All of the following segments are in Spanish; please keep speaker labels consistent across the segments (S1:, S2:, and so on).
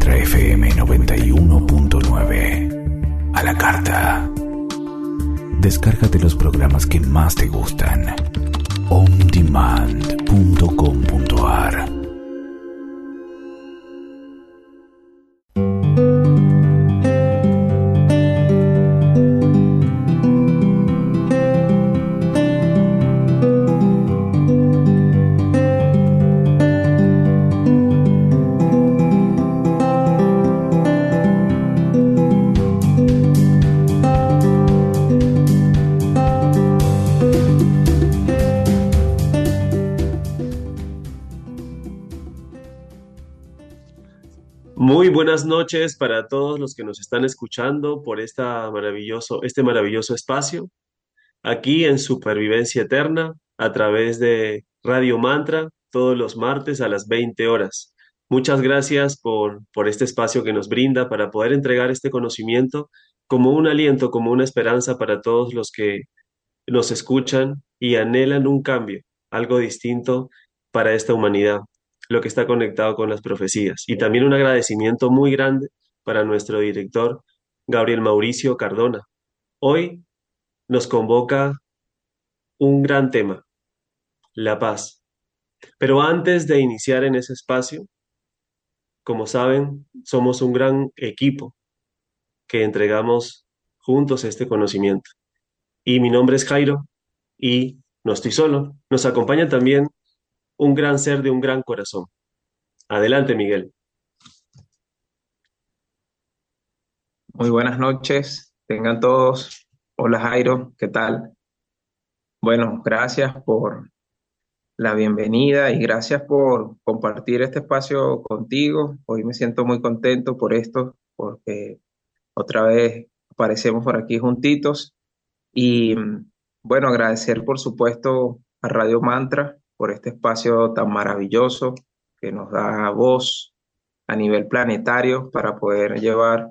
S1: Mantra FM 91.9. A la carta. Descárgate los programas que más te gustan. ondemand.com.ar.
S2: Muy buenas noches para todos los que nos están escuchando por este maravilloso espacio, aquí en Supervivencia Eterna, a través de Radio Mantra, todos los martes a las 20 horas. Muchas gracias por este espacio que nos brinda para poder entregar este conocimiento como un aliento, como una esperanza para todos los que nos escuchan y anhelan un cambio, algo distinto para esta humanidad, lo que está conectado con las profecías. Y también un agradecimiento muy grande para nuestro director, Gabriel Mauricio Cardona. Hoy nos convoca un gran tema, la paz. Pero antes de iniciar en ese espacio, como saben, somos un gran equipo que entregamos juntos este conocimiento. Y mi nombre es Jairo y no estoy solo. Nos acompaña también un gran ser de un gran corazón. Adelante, Miguel.
S3: Muy buenas noches, tengan todos. Hola Jairo, ¿qué tal? Bueno, gracias por la bienvenida y gracias por compartir este espacio contigo. Hoy me siento muy contento por esto, porque otra vez aparecemos por aquí juntitos. Y bueno, agradecer por supuesto a Radio Mantra por este espacio tan maravilloso que nos da voz a nivel planetario para poder llevar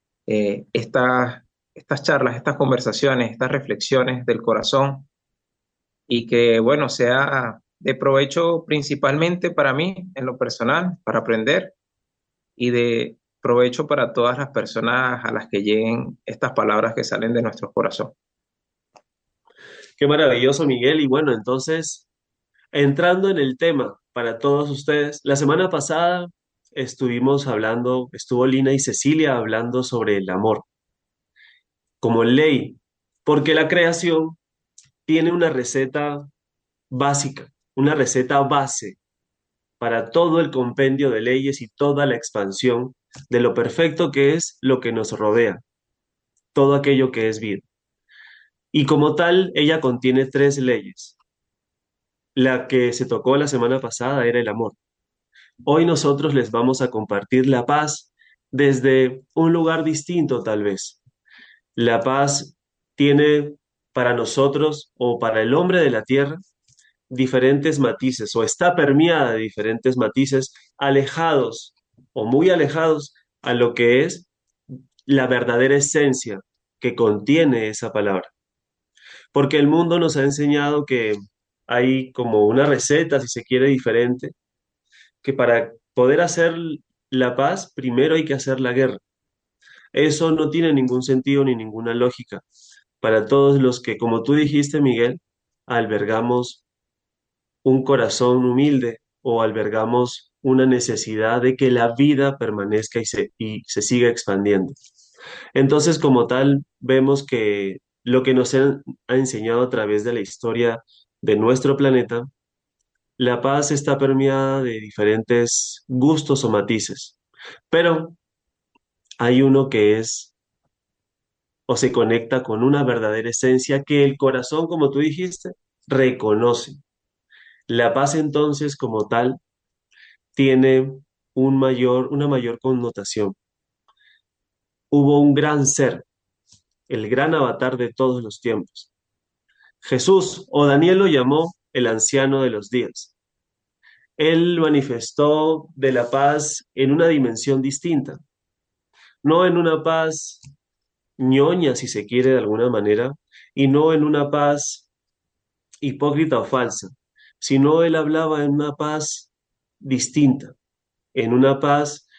S3: estas charlas, estas conversaciones, estas reflexiones del corazón y que, bueno, sea de provecho principalmente para mí, en lo personal, para aprender y de provecho para todas las personas a las que lleguen estas palabras que salen de nuestro corazón.
S2: Qué maravilloso, Miguel. Y bueno, entonces, entrando en el tema para todos ustedes, la semana pasada estuvo Lina y Cecilia hablando sobre el amor como ley, porque la creación tiene una receta básica, una receta base para todo el compendio de leyes y toda la expansión de lo perfecto que es lo que nos rodea, todo aquello que es vida. Y como tal, ella contiene tres leyes. La que se tocó la semana pasada era el amor. Hoy nosotros les vamos a compartir la paz desde un lugar distinto, tal vez. La paz tiene para nosotros o para el hombre de la tierra diferentes matices o está permeada de diferentes matices alejados o muy alejados a lo que es la verdadera esencia que contiene esa palabra. Porque el mundo nos ha enseñado que hay como una receta, si se quiere, diferente, que para poder hacer la paz, primero hay que hacer la guerra. Eso no tiene ningún sentido ni ninguna lógica para todos los que, como tú dijiste, Miguel, albergamos un corazón humilde o albergamos una necesidad de que la vida permanezca y se siga expandiendo. Entonces, como tal, vemos que lo que nos ha enseñado a través de la historia de nuestro planeta, la paz está permeada de diferentes gustos o matices, pero hay uno que es o se conecta con una verdadera esencia que el corazón, como tú dijiste, reconoce. La paz entonces, como tal, tiene una mayor connotación. Hubo un gran ser, el gran avatar de todos los tiempos. Jesús, o Daniel lo llamó el anciano de los días. Él manifestó de la paz en una dimensión distinta, no en una paz ñoña, si se quiere de alguna manera, y no en una paz hipócrita o falsa, sino él hablaba en una paz distinta, en una paz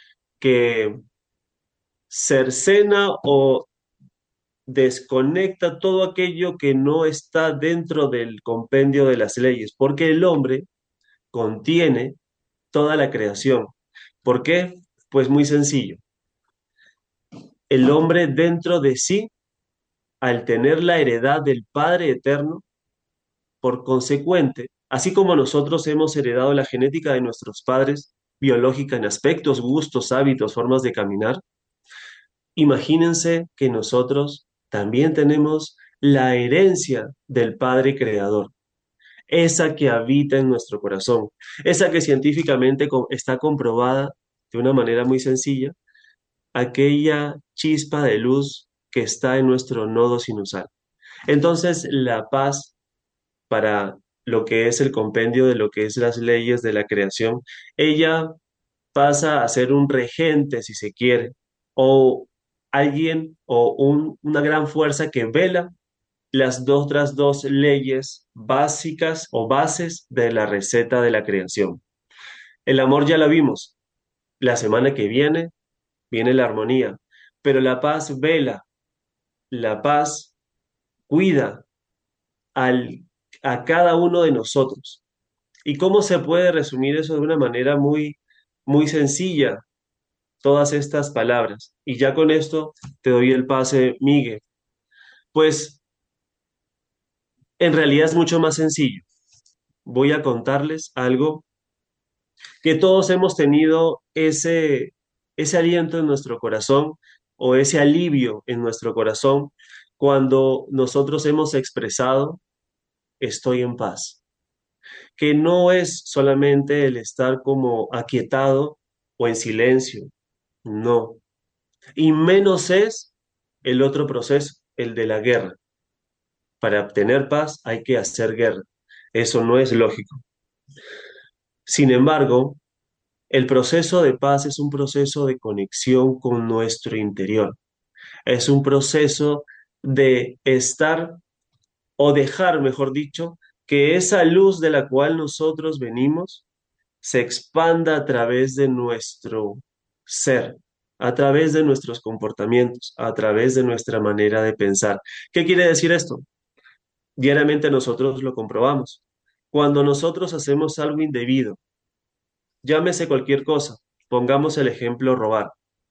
S2: que cercena o desconecta todo aquello que no está dentro del compendio de las leyes, porque el hombre contiene toda la creación. ¿Por qué? Pues muy sencillo. El hombre dentro de sí, al tener la heredad del Padre Eterno, por consecuente, así como nosotros hemos heredado la genética de nuestros padres, biológica en aspectos, gustos, hábitos, formas de caminar, imagínense que nosotros también tenemos la herencia del Padre Creador, esa que habita en nuestro corazón, esa que científicamente está comprobada de una manera muy sencilla, aquella chispa de luz que está en nuestro nodo sinusal. Entonces, la paz para lo que es el compendio de lo que es las leyes de la creación, ella pasa a ser un regente, si se quiere, o alguien o una gran fuerza que vela las otras dos leyes básicas o bases de la receta de la creación. El amor ya la vimos. La semana que viene la armonía, pero la paz vela, la paz cuida al, a cada uno de nosotros. ¿Y cómo se puede resumir eso de una manera muy sencilla? Todas estas palabras. Y ya con esto te doy el pase, Miguel. Pues en realidad es mucho más sencillo. Voy a contarles algo que todos hemos tenido ese aliento en nuestro corazón o ese alivio en nuestro corazón cuando nosotros hemos expresado estoy en paz, que no es solamente el estar como aquietado o en silencio, no. Y menos es el otro proceso, el de la guerra. Para obtener paz hay que hacer guerra. Eso no es lógico. Sin embargo, el proceso de paz es un proceso de conexión con nuestro interior. Es un proceso de estar o dejar, mejor dicho, que esa luz de la cual nosotros venimos se expanda a través de nuestro ser, a través de nuestros comportamientos, a través de nuestra manera de pensar. ¿Qué quiere decir esto? Diariamente nosotros lo comprobamos. Cuando nosotros hacemos algo indebido, llámese cualquier cosa, pongamos el ejemplo robar.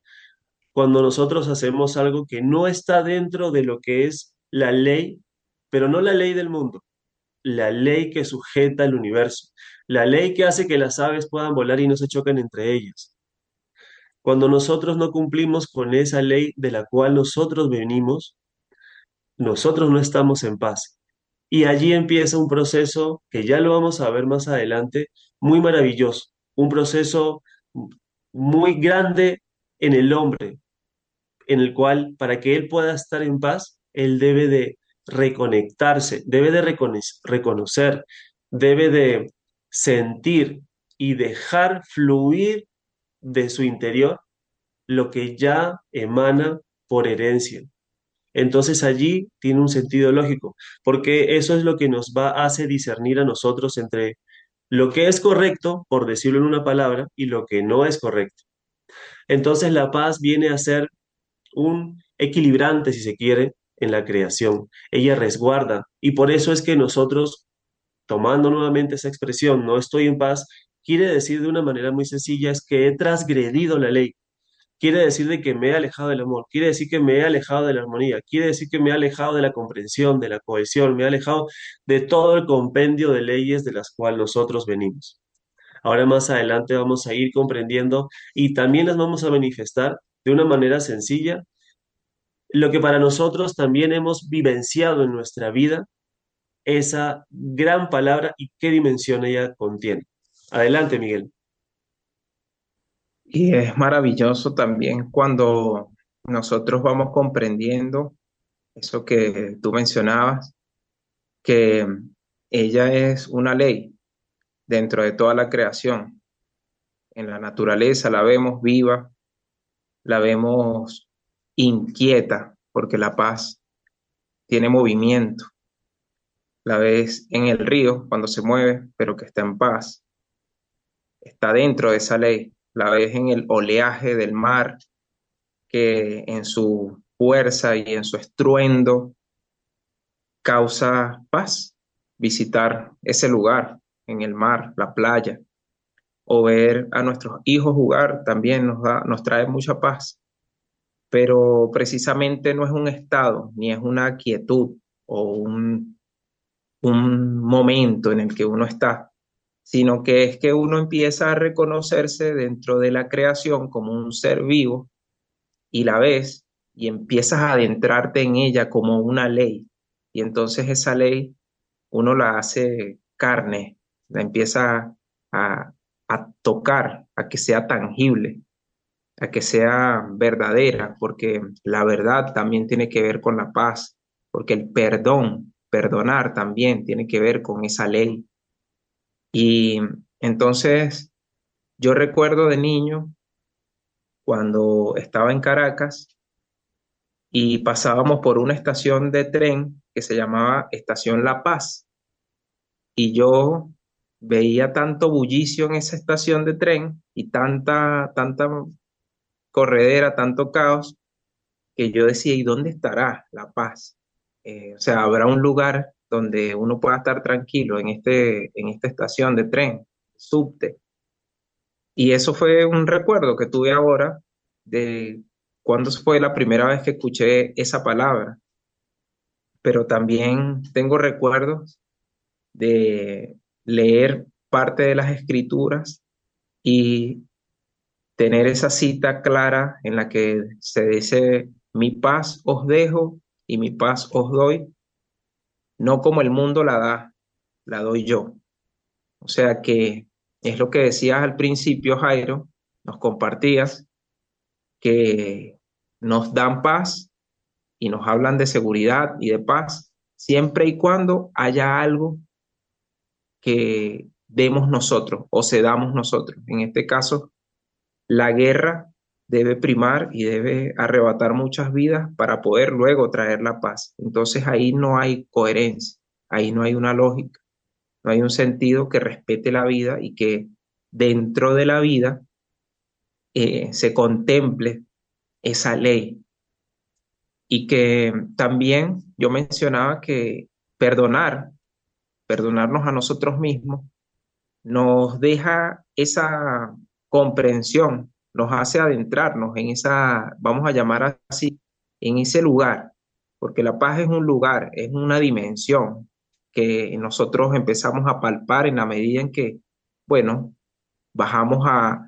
S2: Cuando nosotros hacemos algo que no está dentro de lo que es la ley, pero no la ley del mundo, la ley que sujeta el universo, la ley que hace que las aves puedan volar y no se choquen entre ellas. Cuando nosotros no cumplimos con esa ley de la cual nosotros venimos, nosotros no estamos en paz. Y allí empieza un proceso que ya lo vamos a ver más adelante, muy maravilloso, un proceso muy grande en el hombre, en el cual para que él pueda estar en paz, él debe de reconectarse, debe de reconocer, debe de sentir y dejar fluir de su interior lo que ya emana por herencia. Entonces allí tiene un sentido lógico, porque eso es lo que nos hace discernir a nosotros entre lo que es correcto, por decirlo en una palabra, y lo que no es correcto. Entonces la paz viene a ser un equilibrante, si se quiere, en la creación. Ella resguarda, y por eso es que nosotros, tomando nuevamente esa expresión, no estoy en paz, quiere decir de una manera muy sencilla, es que he transgredido la ley. Quiere decir de que me he alejado del amor, quiere decir que me he alejado de la armonía, quiere decir que me he alejado de la comprensión, de la cohesión, me he alejado de todo el compendio de leyes de las cuales nosotros venimos. Ahora más adelante vamos a ir comprendiendo y también las vamos a manifestar de una manera sencilla, lo que para nosotros también hemos vivenciado en nuestra vida, esa gran palabra y qué dimensión ella contiene. Adelante, Miguel.
S3: Y es maravilloso también cuando nosotros vamos comprendiendo eso que tú mencionabas, que ella es una ley dentro de toda la creación. En la naturaleza la vemos viva, la vemos inquieta, porque la paz tiene movimiento. La ves en el río cuando se mueve, pero que está en paz. Está dentro de esa ley. la ves en el oleaje del mar, que en su fuerza y en su estruendo causa paz. Visitar ese lugar en el mar, la playa, o ver a nuestros hijos jugar también nos trae mucha paz, pero precisamente no es un estado, ni es una quietud o un momento en el que uno está, sino que es que uno empieza a reconocerse dentro de la creación como un ser vivo y la ves y empiezas a adentrarte en ella como una ley. Y entonces esa ley uno la hace carne, la empieza a, a tocar, a que sea tangible, a que sea verdadera, porque la verdad también tiene que ver con la paz, porque el perdón, perdonar también tiene que ver con esa ley. Y entonces yo recuerdo de niño, cuando estaba en Caracas y pasábamos por una estación de tren que se llamaba Estación La Paz, y yo veía tanto bullicio en esa estación de tren y tanta corredera, tanto caos, que yo decía, ¿y dónde estará la paz? O sea, habrá un lugar donde uno pueda estar tranquilo en esta estación de tren, subte. Y eso fue un recuerdo que tuve ahora de cuándo fue la primera vez que escuché esa palabra, pero también tengo recuerdos de leer parte de las escrituras y tener esa cita clara en la que se dice, mi paz os dejo y mi paz os doy, no como el mundo la da, la doy yo. O sea que es lo que decías al principio, Jairo, nos compartías, que nos dan paz y nos hablan de seguridad y de paz, siempre y cuando haya algo que demos nosotros o cedamos nosotros. En este caso, la guerra debe primar y debe arrebatar muchas vidas para poder luego traer la paz. Entonces ahí no hay coherencia, ahí no hay una lógica, no hay un sentido que respete la vida y que dentro de la vida se contemple esa ley. Y que también yo mencionaba que perdonarnos a nosotros mismos, nos deja esa comprensión, nos hace adentrarnos en esa, vamos a llamar así, en ese lugar, porque la paz es un lugar, es una dimensión que nosotros empezamos a palpar en la medida en que, bueno, bajamos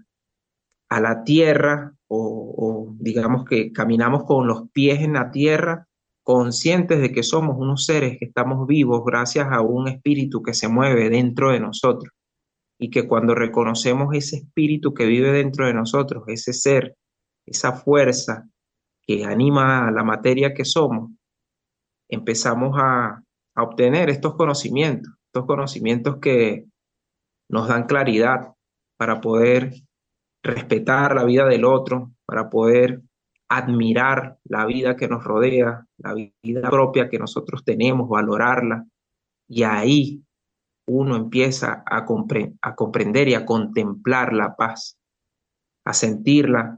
S3: a la tierra o digamos que caminamos con los pies en la tierra, conscientes de que somos unos seres que estamos vivos gracias a un espíritu que se mueve dentro de nosotros y que cuando reconocemos ese espíritu que vive dentro de nosotros, ese ser, esa fuerza que anima a la materia que somos, empezamos a obtener estos conocimientos que nos dan claridad para poder respetar la vida del otro, para poder admirar la vida que nos rodea, la vida propia que nosotros tenemos, valorarla. Y ahí uno empieza a comprender y a contemplar la paz, a sentirla,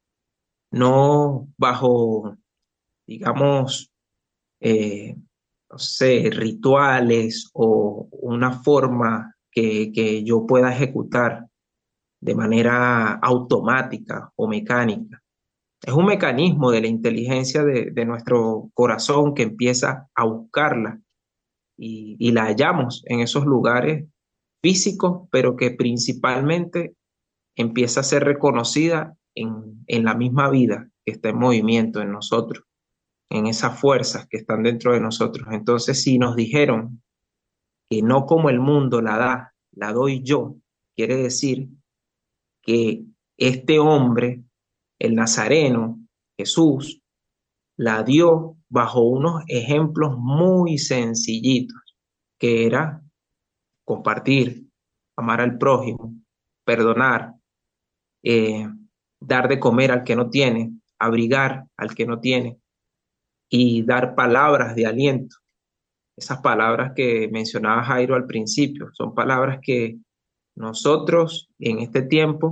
S3: no bajo, digamos, eh, no sé, rituales o una forma que yo pueda ejecutar de manera automática o mecánica. Es un mecanismo de la inteligencia de nuestro corazón que empieza a buscarla y la hallamos en esos lugares físicos, pero que principalmente empieza a ser reconocida en la misma vida que está en movimiento en nosotros, en esas fuerzas que están dentro de nosotros. Entonces, si nos dijeron que no como el mundo la da, la doy yo, quiere decir que este hombre, el Nazareno, Jesús, la dio bajo unos ejemplos muy sencillitos, que era compartir, amar al prójimo, perdonar, eh, dar de comer al que no tiene, abrigar al que no tiene y dar palabras de aliento. Esas palabras que mencionaba Jairo al principio son palabras que nosotros en este tiempo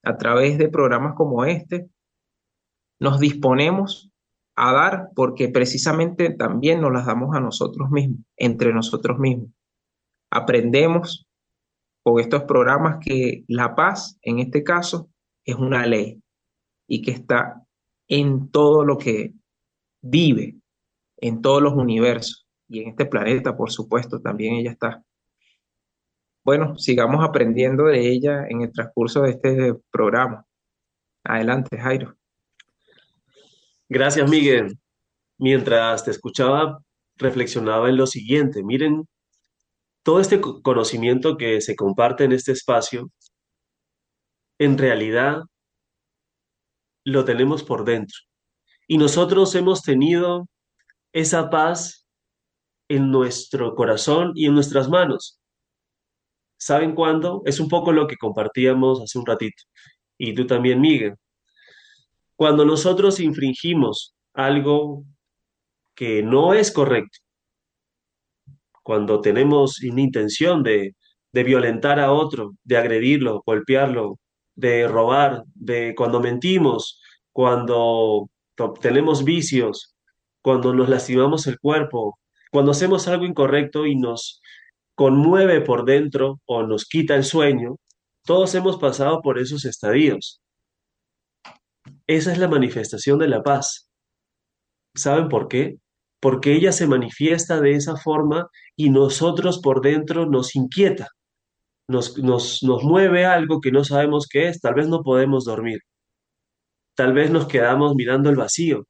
S3: a través de programas como este, nos disponemos a dar porque precisamente también nos las damos a nosotros mismos, entre nosotros mismos. Aprendemos con estos programas que la paz, en este caso, es una ley y que está en todo lo que vive, en todos los universos y en este planeta, por supuesto, también ella está. Bueno, sigamos aprendiendo de ella en el transcurso de este programa. Adelante, Jairo.
S2: Gracias, Miguel. Mientras te escuchaba, reflexionaba en lo siguiente. Miren, todo este conocimiento que se comparte en este espacio, en realidad lo tenemos por dentro. Y nosotros hemos tenido esa paz en nuestro corazón y en nuestras manos. ¿Saben cuándo? Es un poco lo que compartíamos hace un ratito. Y tú también, Miguel. Cuando nosotros infringimos algo que no es correcto, cuando tenemos una intención de violentar a otro, de agredirlo, golpearlo, de robar, de cuando mentimos, cuando tenemos vicios, cuando nos lastimamos el cuerpo, cuando hacemos algo incorrecto y nos conmueve por dentro o nos quita el sueño, todos hemos pasado por esos estadios. Esa es la manifestación de la paz. ¿Saben por qué? Porque ella se manifiesta de esa forma y nosotros por dentro nos inquieta, nos mueve algo que no sabemos qué es, tal vez no podemos dormir, tal vez nos quedamos mirando el vacío,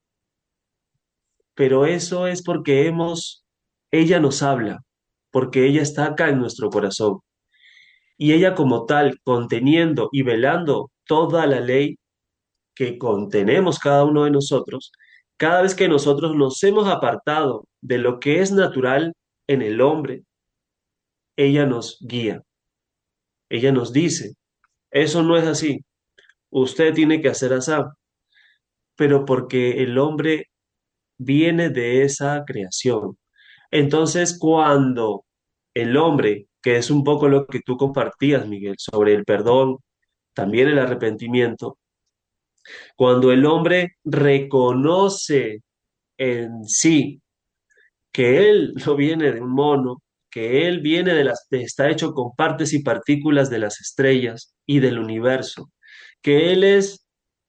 S2: pero eso es porque ella nos habla, porque ella está acá en nuestro corazón y ella como tal, conteniendo y velando toda la ley que contenemos cada uno de nosotros, cada vez que nosotros nos hemos apartado de lo que es natural en el hombre, ella nos guía, ella nos dice, eso no es así, usted tiene que hacer así, pero porque el hombre viene de esa creación. Entonces, cuando el hombre, que es un poco lo que tú compartías, Miguel, sobre el perdón, también el arrepentimiento, cuando el hombre reconoce en sí que él no viene de un mono, que él viene está hecho con partes y partículas de las estrellas y del universo, que él es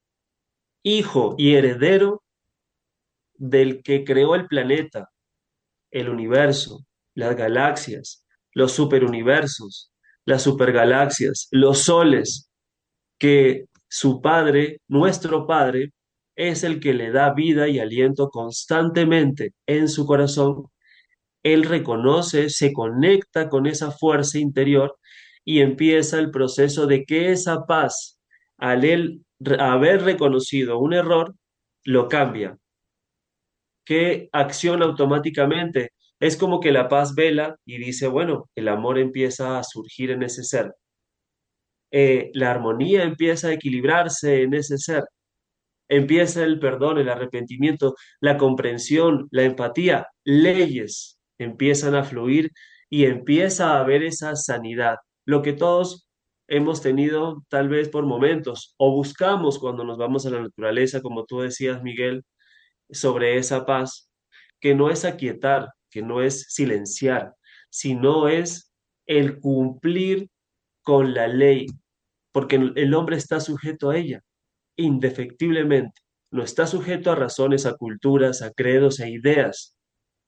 S2: hijo y heredero del que creó el planeta, el universo, las galaxias, los superuniversos, las supergalaxias, los soles, que su padre, nuestro padre, es el que le da vida y aliento constantemente en su corazón. Él reconoce, se conecta con esa fuerza interior y empieza el proceso de que esa paz, al él haber reconocido un error, lo cambia, que acciona automáticamente. Es como que la paz vela y dice, bueno, el amor empieza a surgir en ese ser. La armonía empieza a equilibrarse en ese ser. Empieza el perdón, el arrepentimiento, la comprensión, la empatía, leyes empiezan a fluir y empieza a haber esa sanidad. Lo que todos hemos tenido tal vez por momentos o buscamos cuando nos vamos a la naturaleza, como tú decías, Miguel, sobre esa paz, que no es aquietar, que no es silenciar, sino es el cumplir con la ley, porque el hombre está sujeto a ella indefectiblemente. No está sujeto a razones, a culturas, a credos, a ideas.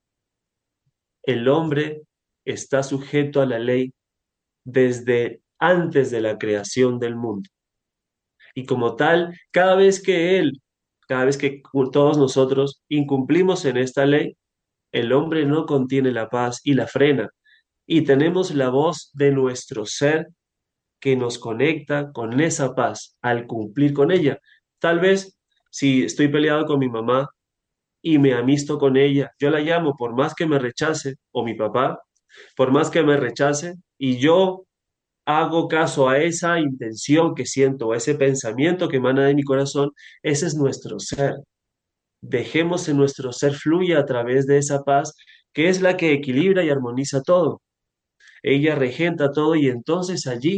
S2: El hombre está sujeto a la ley desde antes de la creación del mundo. Y como tal, cada vez que todos nosotros incumplimos en esta ley, el hombre no contiene la paz y la frena. Y tenemos la voz de nuestro ser que nos conecta con esa paz al cumplir con ella. Tal vez si estoy peleado con mi mamá y me amisto con ella, yo la llamo por más que me rechace, o mi papá, por más que me rechace, y yo hago caso a esa intención que siento, a ese pensamiento que emana de mi corazón, ese es nuestro ser. Dejemos que nuestro ser fluya a través de esa paz que es la que equilibra y armoniza todo. Ella regenta todo y entonces allí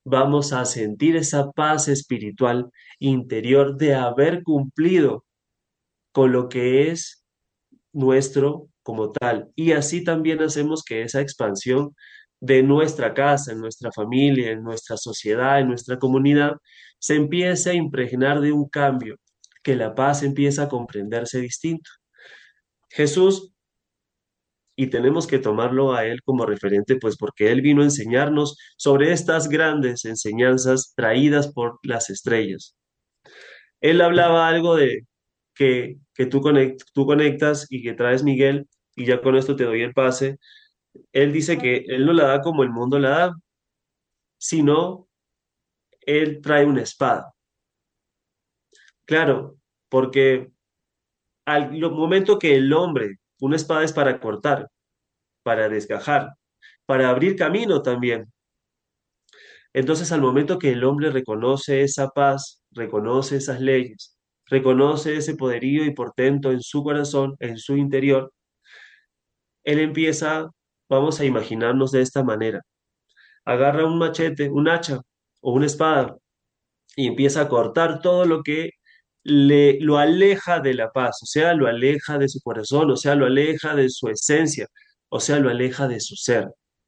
S2: vamos a sentir esa paz espiritual interior de haber cumplido con lo que es nuestro como tal. Y así también hacemos que esa expansión de nuestra casa, en nuestra familia, en nuestra sociedad, en nuestra comunidad, se empiece a impregnar de un cambio, que la paz empieza a comprenderse distinto. Jesús, y tenemos que tomarlo a él como referente, pues porque él vino a enseñarnos sobre estas grandes enseñanzas traídas por las estrellas. Él hablaba algo de que tú conectas y que traes Miguel, y ya con esto te doy el pase. Él dice que él no la da como el mundo la da, sino él trae una espada. Claro, porque al momento que el hombre, una espada es para cortar, para desgajar, para abrir camino también. Entonces, al momento que el hombre reconoce esa paz, reconoce esas leyes, reconoce ese poderío y portento en su corazón, en su interior, él empieza, vamos a imaginarnos de esta manera, agarra un machete, un hacha o una espada y empieza a cortar todo lo que lo aleja de la paz, o sea, lo aleja de su corazón, o sea, lo aleja de su esencia, o sea, lo aleja de su ser.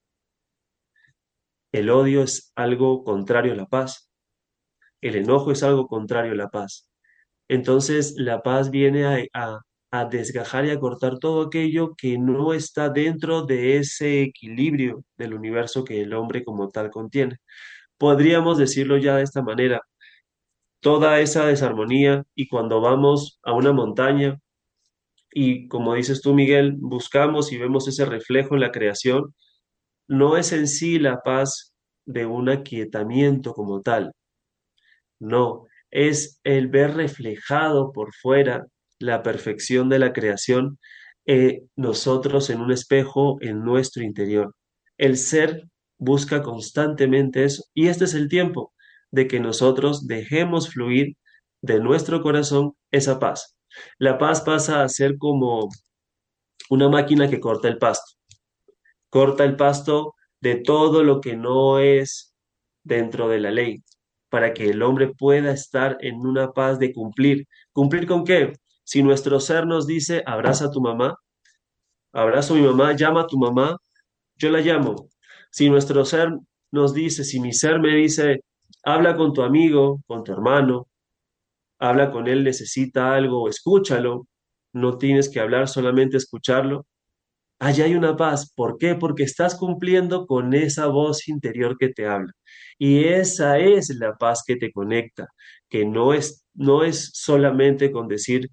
S2: El odio es algo contrario a la paz, el enojo es algo contrario a la paz. Entonces, la paz viene a desgajar y a cortar todo aquello que no está dentro de ese equilibrio del universo que el hombre como tal contiene. Podríamos decirlo ya de esta manera, toda esa desarmonía y cuando vamos a una montaña y como dices tú, Miguel, buscamos y vemos ese reflejo en la creación, no es en sí la paz de un aquietamiento como tal, no, es el ver reflejado por fuera la perfección de la creación, nosotros en un espejo en nuestro interior. El ser busca constantemente eso y este es el tiempo de que nosotros dejemos fluir de nuestro corazón esa paz. La paz pasa a ser como una máquina que corta el pasto de todo lo que no es dentro de la ley, para que el hombre pueda estar en una paz de cumplir. ¿Cumplir con qué? Si nuestro ser nos dice, abraza a tu mamá, abrazo a mi mamá, llama a tu mamá, yo la llamo. Si nuestro ser nos dice, si mi ser me dice, habla con tu amigo, con tu hermano, habla con él, necesita algo, escúchalo, no tienes que hablar, solamente escucharlo. Allá hay una paz. ¿Por qué? Porque estás cumpliendo con esa voz interior que te habla. Y esa es la paz que te conecta, que no es solamente con decir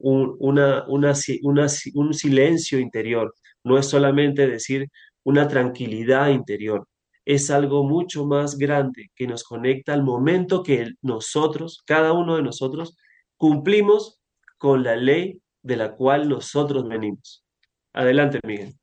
S2: un silencio interior, no es solamente decir una tranquilidad interior, es algo mucho más grande que nos conecta al momento que nosotros, cada uno de nosotros, cumplimos con la ley de la cual nosotros venimos. Adelante, Miguel.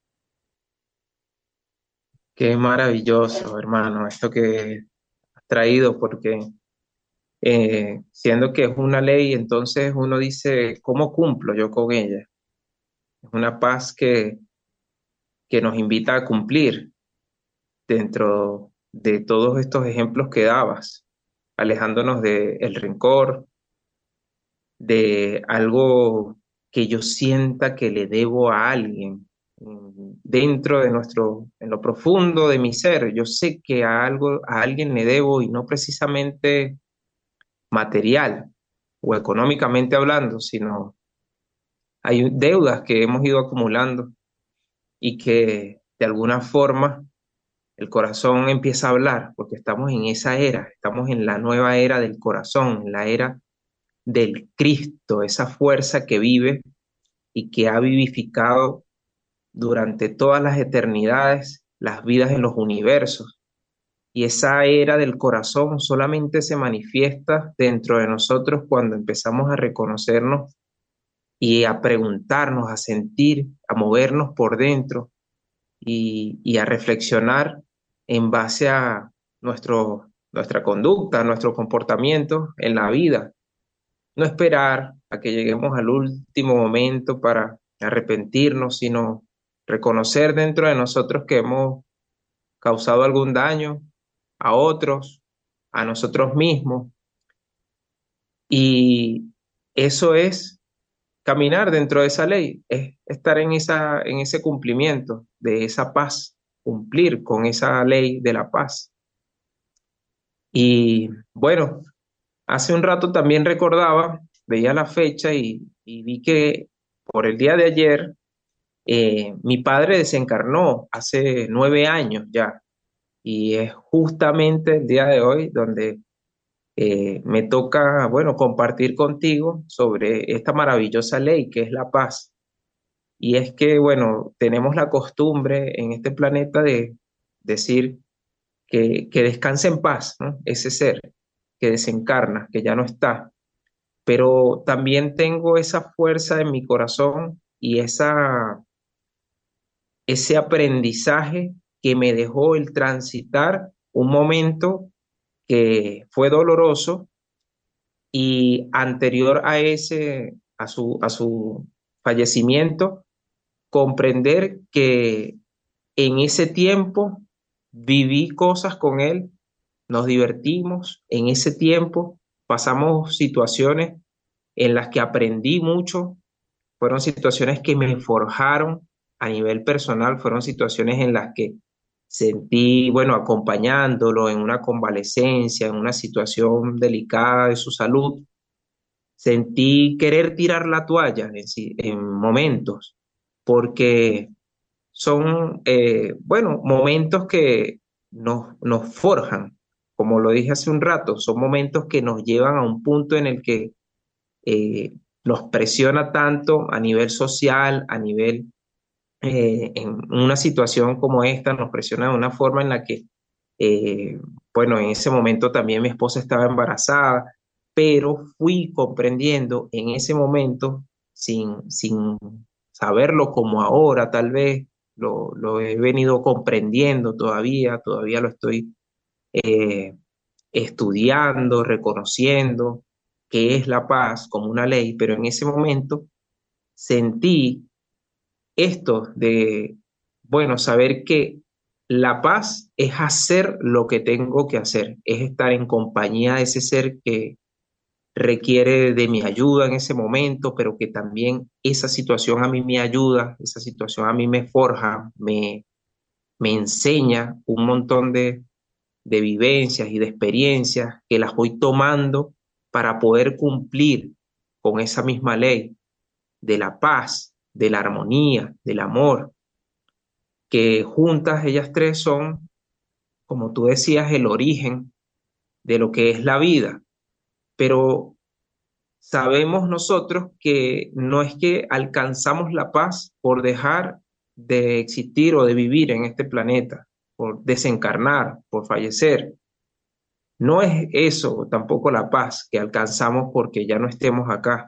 S3: Qué maravilloso, hermano, esto que has traído, porque siendo que es una ley, entonces uno dice, ¿cómo cumplo yo con ella? Es una paz que nos invita a cumplir dentro de todos estos ejemplos que dabas, alejándonos del rencor, de algo que yo sienta que le debo a alguien dentro de en lo profundo de mi ser. Yo sé que a alguien le debo y no precisamente material o económicamente hablando, sino hay deudas que hemos ido acumulando y que de alguna forma el corazón empieza a hablar, porque estamos en esa era, estamos en la nueva era del corazón, en la era del Cristo, esa fuerza que vive y que ha vivificado durante todas las eternidades las vidas en los universos. Y esa era del corazón solamente se manifiesta dentro de nosotros cuando empezamos a reconocernos y a preguntarnos, a sentir, a movernos por dentro y a reflexionar en base a nuestra conducta, nuestro comportamiento en la vida. No esperar a que lleguemos al último momento para arrepentirnos, sino reconocer dentro de nosotros que hemos causado algún daño a otros a nosotros mismos. Y eso es caminar dentro de esa ley, es estar en ese cumplimiento de esa paz, cumplir con esa ley de la paz. Y bueno, hace un rato también recordaba, veía la fecha y vi que por el día de ayer mi padre desencarnó hace 9 años ya. Y es justamente el día de hoy donde me toca, bueno, compartir contigo sobre esta maravillosa ley que es la paz. Y es que, bueno, tenemos la costumbre en este planeta de decir que descansa en paz, ¿no? Ese ser que desencarna, que ya no está. Pero también tengo esa fuerza en mi corazón y ese aprendizaje que me dejó el transitar un momento que fue doloroso y anterior a a su fallecimiento, comprender que en ese tiempo viví cosas con él, nos divertimos, en ese tiempo pasamos situaciones en las que aprendí mucho, fueron situaciones que me forjaron a nivel personal, fueron situaciones en las que sentí, bueno, acompañándolo en una convalecencia, en una situación delicada de su salud, sentí querer tirar la toalla en momentos, porque son, bueno, momentos que nos forjan, como lo dije hace un rato, son momentos que nos llevan a un punto en el que eh, nos presiona tanto a nivel social, a nivel, en una situación como esta, nos presiona de una forma en la que, eh, bueno, en ese momento también mi esposa estaba embarazada, pero fui comprendiendo en ese momento, sin saberlo como ahora, tal vez lo he venido comprendiendo todavía lo estoy eh, estudiando, reconociendo qué es la paz como una ley, pero en ese momento sentí esto de, bueno, saber que la paz es hacer lo que tengo que hacer, es estar en compañía de ese ser que requiere de mi ayuda en ese momento, pero que también esa situación a mí me ayuda, esa situación a mí me forja, me enseña un montón de vivencias y de experiencias que las voy tomando para poder cumplir con esa misma ley de la paz, de la armonía, del amor, que juntas ellas tres son, como tú decías, el origen de lo que es la vida. Pero sabemos nosotros que no es que alcanzamos la paz por dejar de existir o de vivir en este planeta, por desencarnar, por fallecer. No es eso tampoco la paz que alcanzamos porque ya no estemos acá.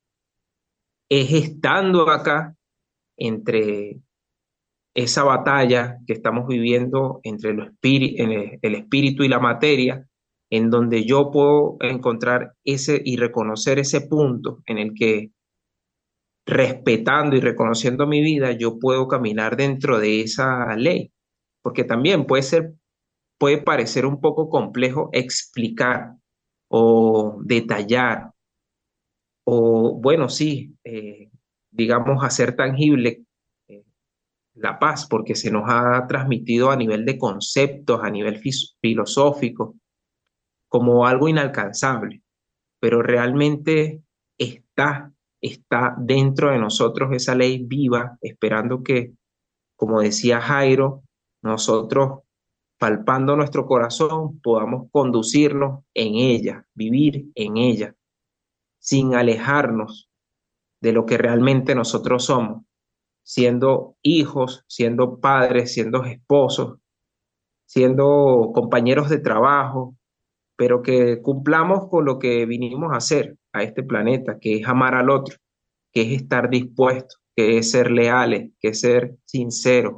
S3: Es estando acá entre esa batalla que estamos viviendo entre el espíritu y la materia, en donde yo puedo encontrar ese y reconocer ese punto en el que, respetando y reconociendo mi vida, yo puedo caminar dentro de esa ley. Porque también puede parecer un poco complejo explicar o detallar o, bueno, sí, digamos, hacer tangible eh, la paz, porque se nos ha transmitido a nivel de conceptos, a nivel filosófico, como algo inalcanzable, pero realmente está dentro de nosotros esa ley viva, esperando que, como decía Jairo, nosotros, palpando nuestro corazón, podamos conducirnos en ella, vivir en ella, sin alejarnos de lo que realmente nosotros somos, siendo hijos, siendo padres, siendo esposos, siendo compañeros de trabajo, pero que cumplamos con lo que vinimos a hacer a este planeta, que es amar al otro, que es estar dispuestos, que es ser leales, que es ser sinceros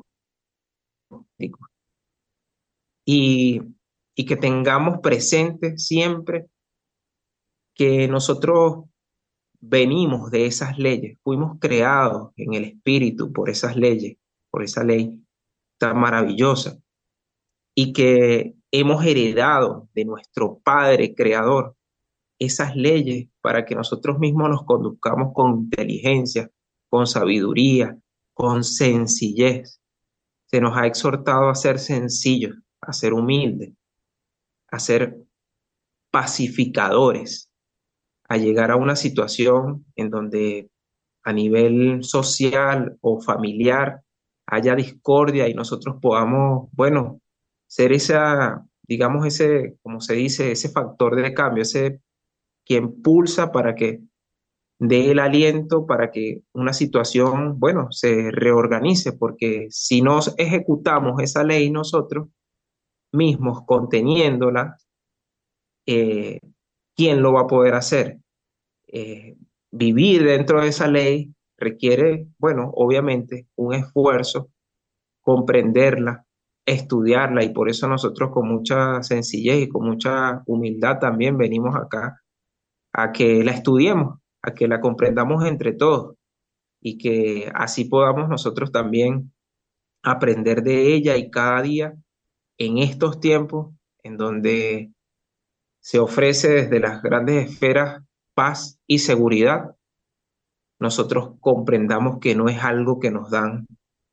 S3: y, y que tengamos presente siempre que nosotros venimos de esas leyes, fuimos creados en el espíritu por esas leyes, por esa ley tan maravillosa, y que hemos heredado de nuestro Padre Creador esas leyes para que nosotros mismos nos conduzcamos con inteligencia, con sabiduría, con sencillez. Se nos ha exhortado a ser sencillos, a ser humildes, a ser pacificadores, a llegar a una situación en donde a nivel social o familiar haya discordia y nosotros podamos, bueno, ser esa, digamos, ese, como se dice, ese factor de cambio, ese quien pulsa para que dé el aliento para que una situación, bueno, se reorganice, porque si no ejecutamos esa ley nosotros mismos conteniéndola, eh, ¿quién lo va a poder hacer? Vivir dentro de esa ley requiere, bueno, obviamente un esfuerzo, comprenderla, estudiarla, y por eso nosotros con mucha sencillez y con mucha humildad también venimos acá a que la estudiemos, a que la comprendamos entre todos y que así podamos nosotros también aprender de ella y cada día en estos tiempos en donde se ofrece desde las grandes esferas paz y seguridad, nosotros comprendamos que no es algo que nos dan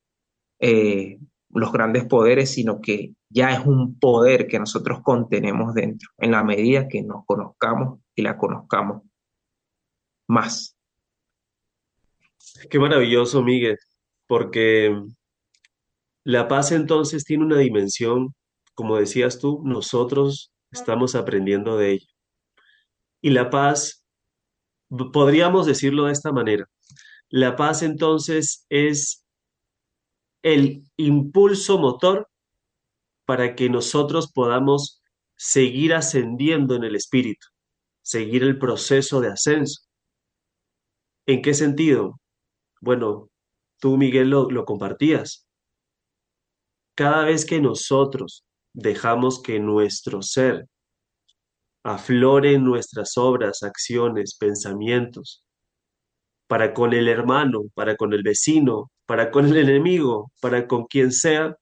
S3: los grandes poderes, sino que ya es un poder que nosotros contenemos dentro, en la medida que nos conozcamos y la conozcamos más.
S2: Qué maravilloso, Miguel, porque la paz entonces tiene una dimensión, como decías tú, nosotros estamos aprendiendo de ella. Y la paz, podríamos decirlo de esta manera, la paz entonces es el impulso motor para que nosotros podamos seguir ascendiendo en el espíritu, seguir el proceso de ascenso. ¿En qué sentido? Bueno, tú, Miguel, lo compartías. Cada vez que nosotros dejamos que nuestro ser aflore en nuestras obras, acciones, pensamientos, para con el hermano, para con el vecino, para con el enemigo, para con quien sea,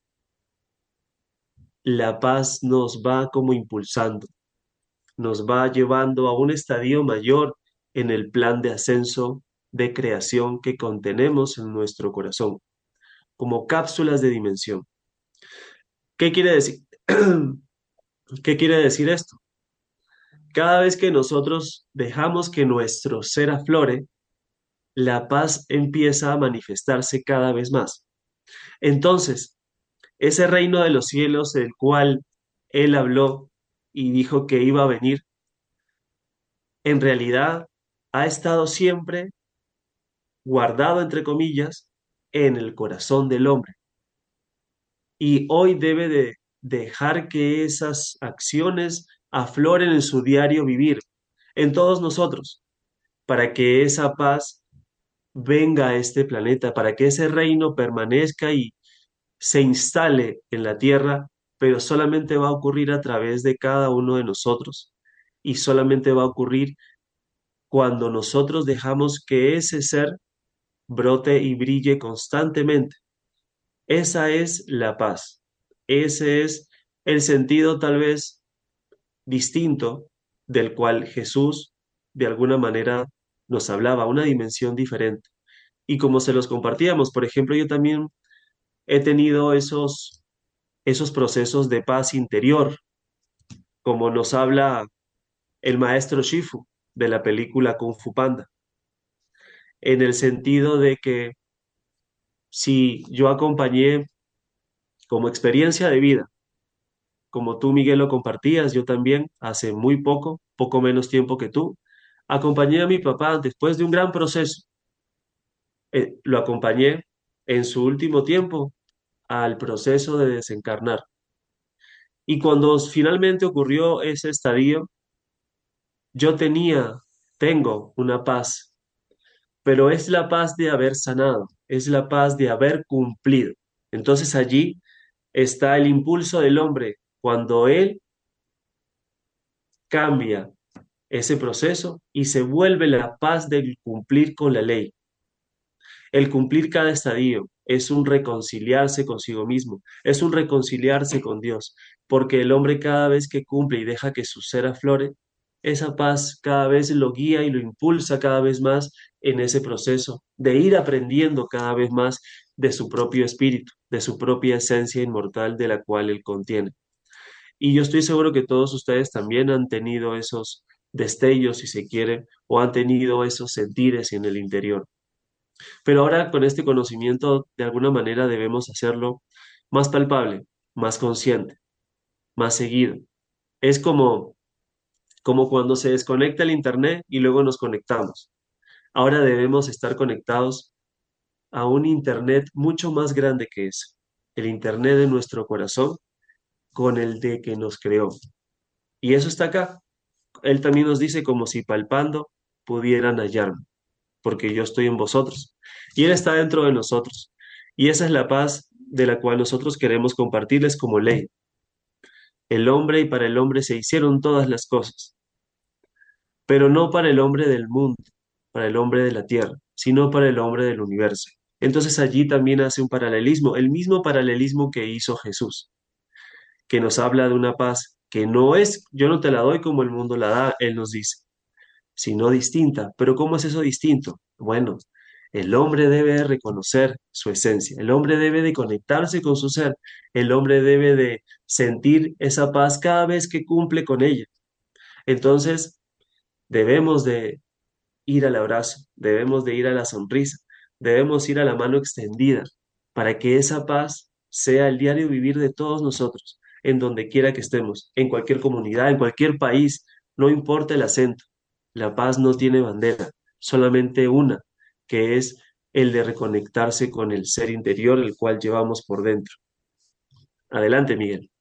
S2: la paz nos va como impulsando, nos va llevando a un estadio mayor en el plan de ascenso de creación que contenemos en nuestro corazón, como cápsulas de dimensión. ¿Qué quiere decir? ¿Qué quiere decir esto? Cada vez que nosotros dejamos que nuestro ser aflore, la paz empieza a manifestarse cada vez más. Entonces, ese reino de los cielos del cual él habló y dijo que iba a venir, en realidad ha estado siempre guardado, entre comillas, en el corazón del hombre. Y hoy debe de dejar que esas acciones afloren en su diario vivir, en todos nosotros, para que esa paz venga a este planeta, para que ese reino permanezca y se instale en la tierra, pero solamente va a ocurrir a través de cada uno de nosotros y solamente va a ocurrir cuando nosotros dejamos que ese ser brote y brille constantemente. Esa es la paz. Ese es el sentido tal vez distinto del cual Jesús de alguna manera nos hablaba, una dimensión diferente. Y como se los compartíamos, por ejemplo, yo también he tenido esos procesos de paz interior, como nos habla el maestro Shifu de la película Kung Fu Panda, en el sentido de que si yo acompañé como experiencia de vida, como tú, Miguel, lo compartías, yo también hace muy poco, poco menos tiempo que tú, acompañé a mi papá después de un gran proceso. Lo acompañé en su último tiempo al proceso de desencarnar. Y cuando finalmente ocurrió ese estadio, yo tengo una paz, pero es la paz de haber sanado, es la paz de haber cumplido. Entonces allí está el impulso del hombre cuando él cambia ese proceso y se vuelve la paz del cumplir con la ley. El cumplir cada estadio es un reconciliarse consigo mismo, es un reconciliarse con Dios. porque el hombre cada vez que cumple y deja que su ser aflore, esa paz cada vez lo guía y lo impulsa cada vez más en ese proceso de ir aprendiendo cada vez más de su propio espíritu, de su propia esencia inmortal de la cual él contiene. Y yo estoy seguro que todos ustedes también han tenido esos destellos, si se quiere, o han tenido esos sentires en el interior. Pero ahora con este conocimiento, de alguna manera debemos hacerlo más palpable, más consciente, más seguido. Es como cuando se desconecta el internet y luego nos conectamos. Ahora debemos estar conectados a un internet mucho más grande que eso, el internet de nuestro corazón con el de que nos creó. Y eso está acá. Él también nos dice como si palpando pudieran hallarme, porque yo estoy en vosotros. Y Él está dentro de nosotros. Y esa es la paz de la cual nosotros queremos compartirles como ley. El hombre y para el hombre se hicieron todas las cosas, pero no para el hombre del mundo, para el hombre de la tierra, sino para el hombre del universo. Entonces allí también hace un paralelismo, el mismo paralelismo que hizo Jesús, que nos habla de una paz que no es, yo no te la doy como el mundo la da, Él nos dice, sino distinta. Pero ¿cómo es eso distinto? Bueno, el hombre debe de reconocer su esencia, el hombre debe de conectarse con su ser, el hombre debe de sentir esa paz cada vez que cumple con ella. Entonces, debemos de ir al abrazo, debemos de ir a la sonrisa, debemos ir a la mano extendida para que esa paz sea el diario vivir de todos nosotros, en donde quiera que estemos, en cualquier comunidad, en cualquier país, no importa el acento. La paz no tiene bandera, solamente una, que es el de reconectarse con el ser interior, el cual llevamos por dentro. Adelante, Miguel.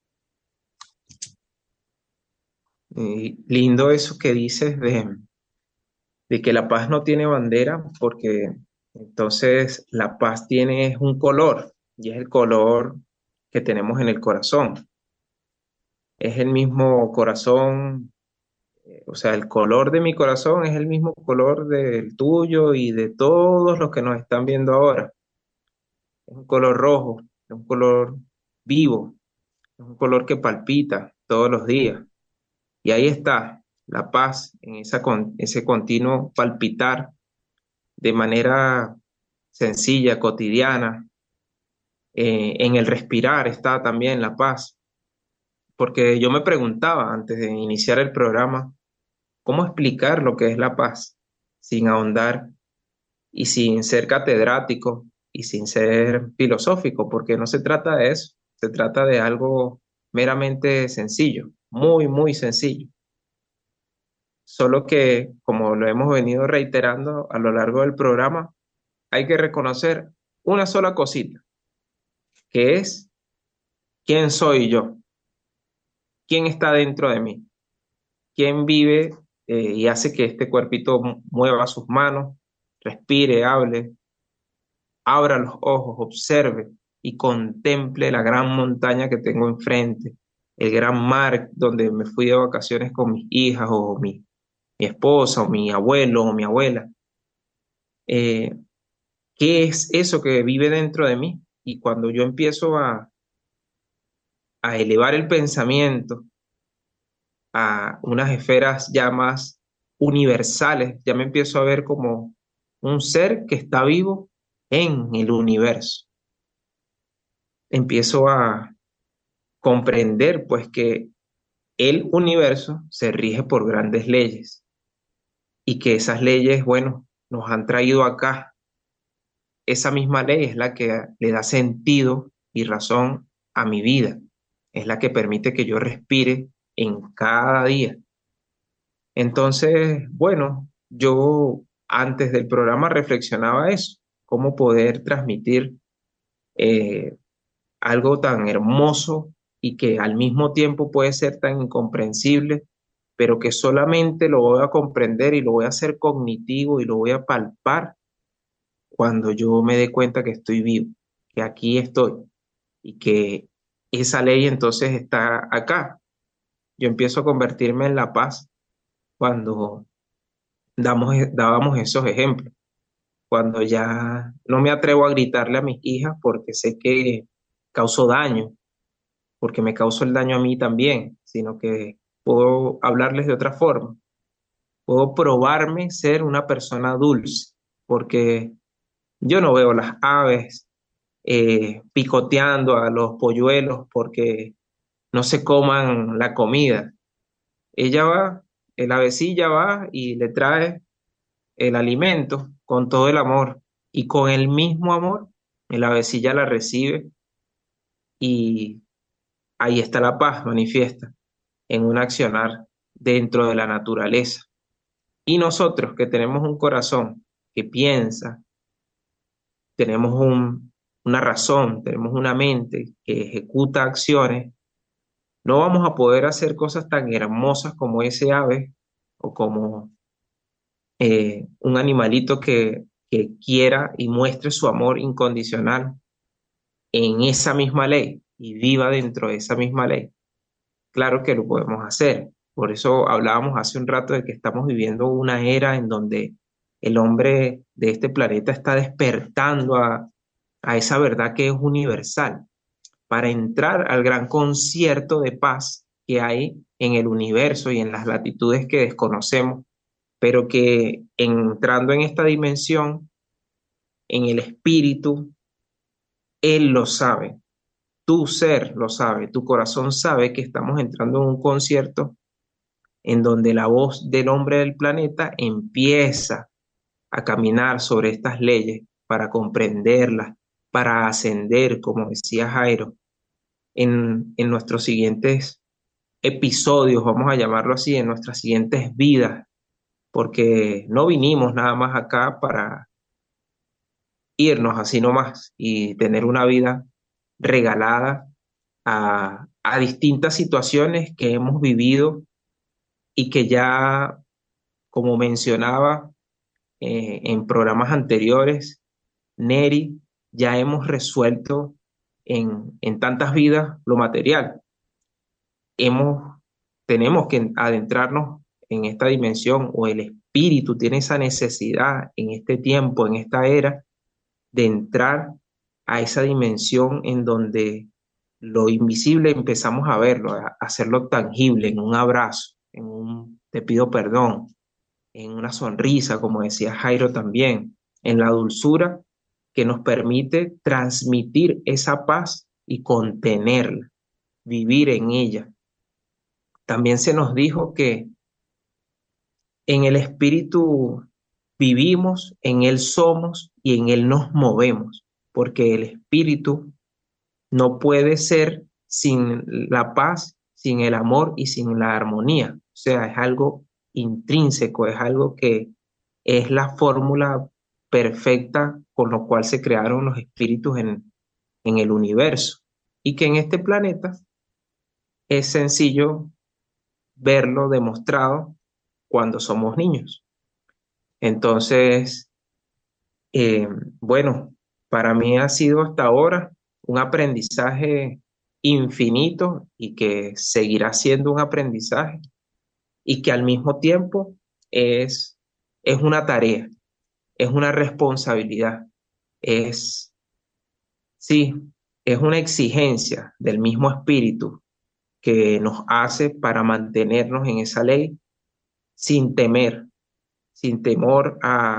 S3: Y lindo eso que dices de que la paz no tiene bandera, porque entonces la paz tiene un color, y es el color que tenemos en el corazón. Es el mismo corazón, o sea, el color de mi corazón es el mismo color del tuyo y de todos los que nos están viendo ahora. Es un color rojo, es un color vivo, es un color que palpita todos los días. Y ahí está la paz en ese continuo palpitar de manera sencilla, cotidiana. En el respirar está también la paz. Porque yo me preguntaba antes de iniciar el programa, ¿cómo explicar lo que es la paz sin ahondar y sin ser catedrático y sin ser filosófico? Porque no se trata de eso, se trata de algo meramente sencillo, muy, muy sencillo. Solo que, como lo hemos venido reiterando a lo largo del programa, hay que reconocer una sola cosita, que es quién soy yo, quién está dentro de mí, quién vive y hace que este cuerpito mueva sus manos, respire, hable, abra los ojos, observe y contemple la gran montaña que tengo enfrente, el gran mar donde me fui de vacaciones con mis hijas o mi esposa o mi abuelo o mi abuela. Eh, ¿Qué es eso que vive dentro de mí? Y cuando yo empiezo a elevar el pensamiento a unas esferas ya más universales, ya me empiezo a ver como un ser que está vivo en el universo. Empiezo a comprender pues que el universo se rige por grandes leyes y que esas leyes, bueno, nos han traído acá. Esa misma ley es la que le da sentido y razón a mi vida, es la que permite que yo respire en cada día. Entonces, bueno, yo antes del programa reflexionaba eso, cómo poder transmitir eh, algo tan hermoso y que al mismo tiempo puede ser tan incomprensible, pero que solamente lo voy a comprender y lo voy a hacer cognitivo y lo voy a palpar cuando yo me dé cuenta que estoy vivo, que aquí estoy y que esa ley entonces está acá. Yo empiezo a convertirme en la paz cuando dábamos esos ejemplos, cuando ya no me atrevo a gritarle a mis hijas porque sé que causó daño, porque me causo el daño a mí también, sino que puedo hablarles de otra forma. Puedo probarme ser una persona dulce, porque yo no veo las aves picoteando a los polluelos porque no se coman la comida. Ella va, el avecilla va y le trae el alimento con todo el amor, y con el mismo amor el avecilla la recibe, y ahí está la paz manifiesta en un accionar dentro de la naturaleza. Y nosotros que tenemos un corazón que piensa, tenemos una razón, tenemos una mente que ejecuta acciones, no vamos a poder hacer cosas tan hermosas como ese ave o como un animalito que quiera y muestre su amor incondicional en esa misma ley y viva dentro de esa misma ley. Claro que lo podemos hacer. Por eso hablábamos hace un rato de que estamos viviendo una era en donde el hombre de este planeta está despertando a esa verdad que es universal, para entrar al gran concierto de paz que hay en el universo y en las latitudes que desconocemos, pero que entrando en esta dimensión, en el espíritu, él lo sabe, tu ser lo sabe, tu corazón sabe que estamos entrando en un concierto en donde la voz del hombre del planeta empieza a caminar sobre estas leyes para comprenderlas, para ascender, como decía Jairo, en nuestros siguientes episodios, vamos a llamarlo así, en nuestras siguientes vidas, porque no vinimos nada más acá para irnos así nomás y tener una vida regalada a distintas situaciones que hemos vivido y que ya, como mencionaba en programas anteriores, Neri, ya hemos resuelto en tantas vidas lo material. Hemos, tenemos que adentrarnos en esta dimensión, o el espíritu tiene esa necesidad en este tiempo, en esta era, de entrar a esa dimensión en donde lo invisible empezamos a verlo, a hacerlo tangible, en un abrazo, en un te pido perdón, en una sonrisa, como decía Jairo también, en la dulzura que nos permite transmitir esa paz y contenerla, vivir en ella. También se nos dijo que en el espíritu vivimos, en él somos y en él nos movemos, porque el espíritu no puede ser sin la paz, sin el amor y sin la armonía. O sea, es algo intrínseco, es algo que es la fórmula perfecta con lo cual se crearon los espíritus en el universo. Y que en este planeta es sencillo verlo demostrado cuando somos niños. Entonces, eh, bueno, para mí ha sido hasta ahora un aprendizaje infinito, y que seguirá siendo un aprendizaje, y que al mismo tiempo es, es una tarea, es una responsabilidad, es, sí, es una exigencia del mismo espíritu que nos hace para mantenernos en esa ley sin temer, sin temor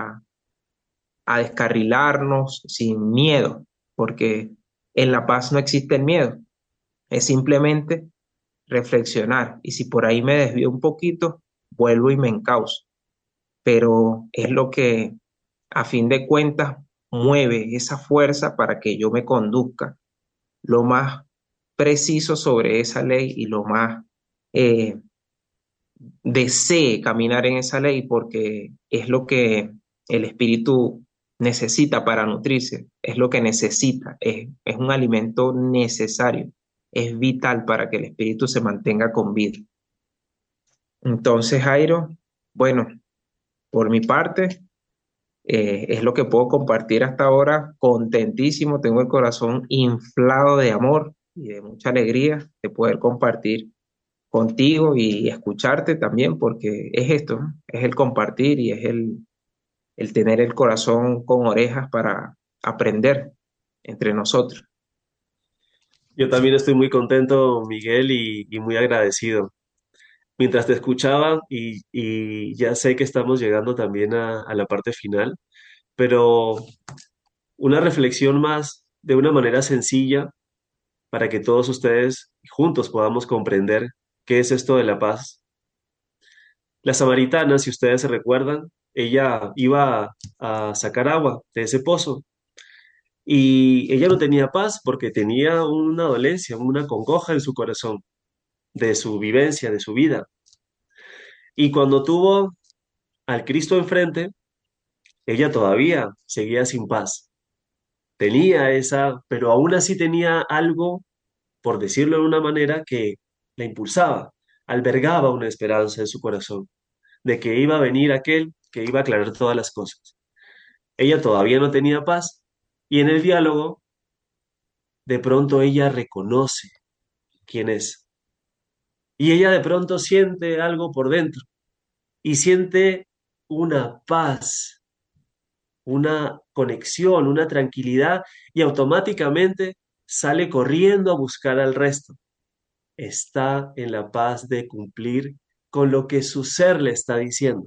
S3: a descarrilarnos, sin miedo, porque en la paz no existe el miedo, es simplemente reflexionar. Y si por ahí me desvío un poquito, vuelvo y me encauzo. Pero es lo que a fin de cuentas mueve esa fuerza para que yo me conduzca lo más preciso sobre esa ley, y lo más eh, desee caminar en esa ley, porque es lo que el espíritu necesita para nutrirse, es lo que necesita, es un alimento necesario, es vital para que el espíritu se mantenga con vida. Entonces, Jairo, bueno, por mi parte, es lo que puedo compartir hasta ahora. Contentísimo, tengo el corazón inflado de amor y de mucha alegría de poder compartir contigo y escucharte también, porque es esto, ¿no? Es el compartir y es el tener el corazón con orejas para aprender entre nosotros.
S2: Yo también estoy muy contento, Miguel, y muy agradecido. Mientras te escuchaba, y ya sé que estamos llegando también a la parte final, pero una reflexión más de una manera sencilla para que todos ustedes juntos podamos comprender qué es esto de la paz. La samaritana, si ustedes se recuerdan, ella iba a sacar agua de ese pozo y ella no tenía paz porque tenía una dolencia, una congoja en su corazón, de su vivencia, de su vida. Y cuando tuvo al Cristo enfrente, ella todavía seguía sin paz. Tenía esa, pero aún así tenía algo, por decirlo de una manera, que la impulsaba, albergaba una esperanza en su corazón, de que iba a venir aquel que iba a aclarar todas las cosas. Ella todavía no tenía paz y en el diálogo, de pronto ella reconoce quién es. Y ella de pronto siente algo por dentro y siente una paz, una conexión, una tranquilidad y automáticamente sale corriendo a buscar al resto. Está en la paz de cumplir con lo que su ser le está diciendo.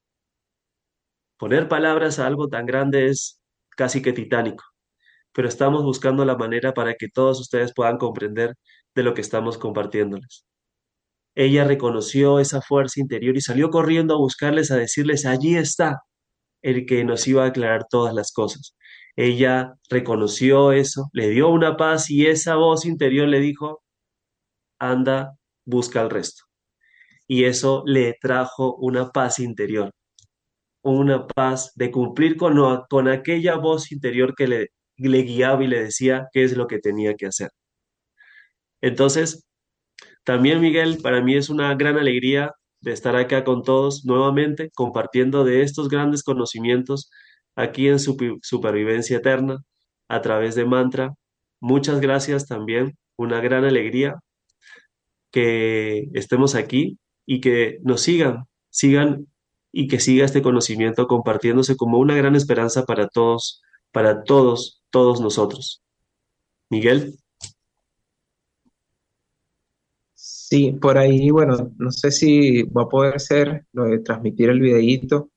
S2: Poner palabras a algo tan grande es casi que titánico, pero estamos buscando la manera para que todos ustedes puedan comprender de lo que estamos compartiéndoles. Ella reconoció esa fuerza interior y salió corriendo a buscarles, a decirles, allí está el que nos iba a aclarar todas las cosas. Ella reconoció eso, le dio una paz y esa voz interior le dijo, anda, busca al resto. Y eso le trajo una paz interior, una paz de cumplir con aquella voz interior que le guiaba y le decía qué es lo que tenía que hacer. Entonces, también, Miguel, para mí es una gran alegría de estar acá con todos nuevamente, compartiendo de estos grandes conocimientos aquí en Supervivencia Eterna a través de Mantra. Muchas gracias también, una gran alegría que estemos aquí y que nos sigan y que siga este conocimiento compartiéndose como una gran esperanza para todos, todos nosotros. Miguel,
S3: Sí, por ahí, bueno, no sé si va a poder ser lo de transmitir el videíto,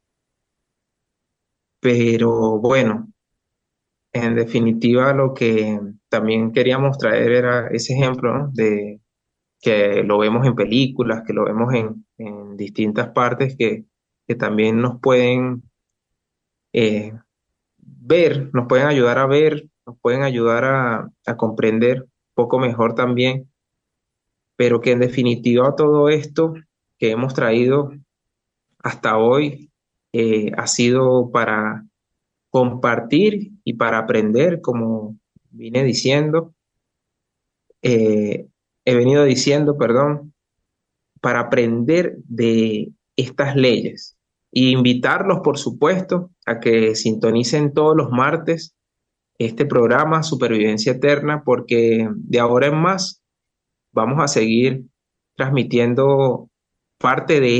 S3: pero bueno, en definitiva lo que también queríamos traer era ese ejemplo, ¿no? De que lo vemos en películas, que lo vemos en distintas partes que también nos pueden eh, ver, nos pueden ayudar a ver, nos pueden ayudar a comprender un poco mejor también, pero que en definitiva todo esto que hemos traído hasta hoy ha sido para compartir y para aprender, como vine diciendo, eh, he venido diciendo, perdón, para aprender de estas leyes e invitarlos, por supuesto, a que sintonicen todos los martes este programa Supervivencia Eterna, porque de ahora en más vamos a seguir transmitiendo parte de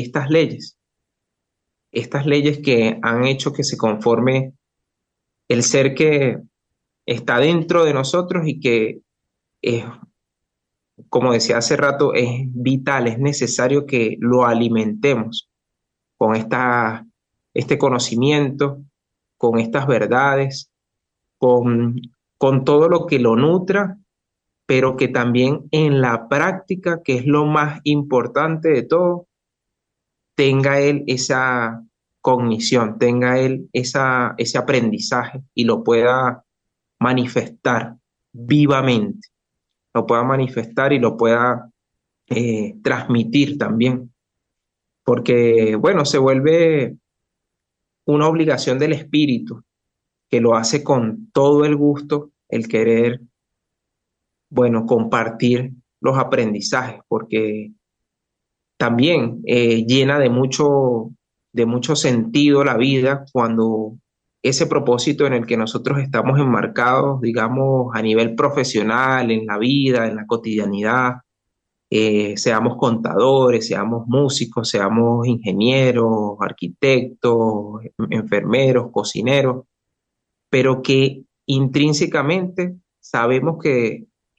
S3: estas leyes que han hecho que se conforme el ser que está dentro de nosotros y que es, como decía hace rato, es vital, es necesario que lo alimentemos con este conocimiento, con estas verdades, con, con todo lo que lo nutra, pero que también en la práctica, que es lo más importante de todo, tenga él esa cognición, tenga él ese aprendizaje y lo pueda manifestar vivamente, lo pueda manifestar y lo pueda transmitir también, porque, bueno, se vuelve una obligación del espíritu que lo hace con todo el gusto, el querer, bueno, compartir los aprendizajes, porque también llena de mucho sentido la vida cuando ese propósito en el que nosotros estamos enmarcados, digamos, a nivel profesional, en la vida, en la cotidianidad, seamos contadores, seamos músicos, seamos ingenieros, arquitectos, enfermeros, cocineros, pero que intrínsecamente sabemos que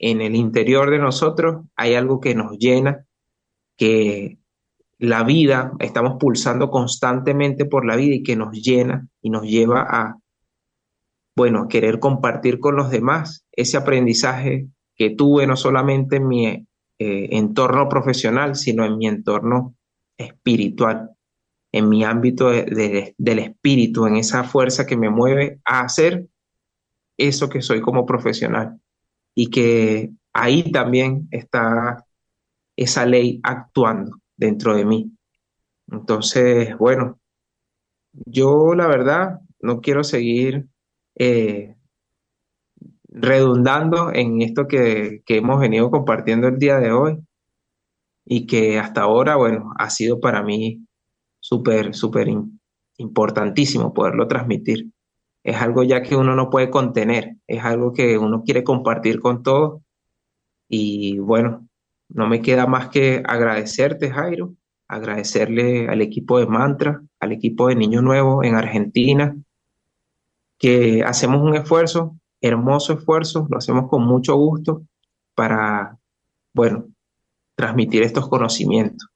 S3: en el interior de nosotros hay algo que nos llena, que la vida, estamos pulsando constantemente por la vida y que nos llena y nos lleva a, bueno, querer compartir con los demás ese aprendizaje que tuve no solamente en mi entorno profesional, sino en mi entorno espiritual, en mi ámbito del espíritu, en esa fuerza que me mueve a hacer eso que soy como profesional. Y que ahí también está esa ley actuando dentro de mí. Entonces, bueno, yo la verdad no quiero seguir eh, redundando en esto que hemos venido compartiendo el día de hoy y que hasta ahora, bueno, ha sido para mí súper importantísimo poderlo transmitir. Es algo ya que uno no puede contener, es algo que uno quiere compartir con todos y bueno, no me queda más que agradecerte, Jairo, agradecerle al equipo de Mantra, al equipo de Niño Nuevo en Argentina, que hacemos un esfuerzo, hermoso esfuerzo, lo hacemos con mucho gusto para, bueno, transmitir estos conocimientos.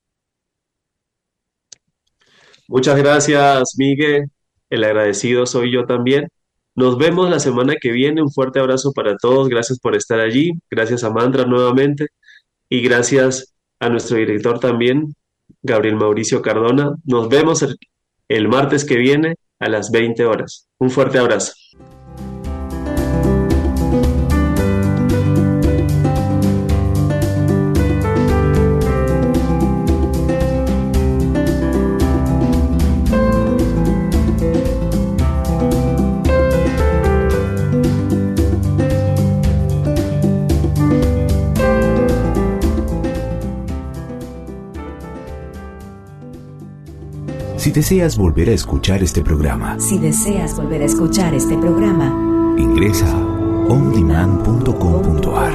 S2: Muchas gracias, Miguel. El agradecido soy yo también. Nos vemos la semana que viene. Un fuerte abrazo para todos. Gracias por estar allí. Gracias a Mantra nuevamente. Y gracias a nuestro director también, Gabriel Mauricio Cardona. Nos vemos el martes que viene a las 20 horas. Un fuerte abrazo.
S1: Si deseas volver a escuchar este programa,
S4: ingresa a ondemand.com.ar.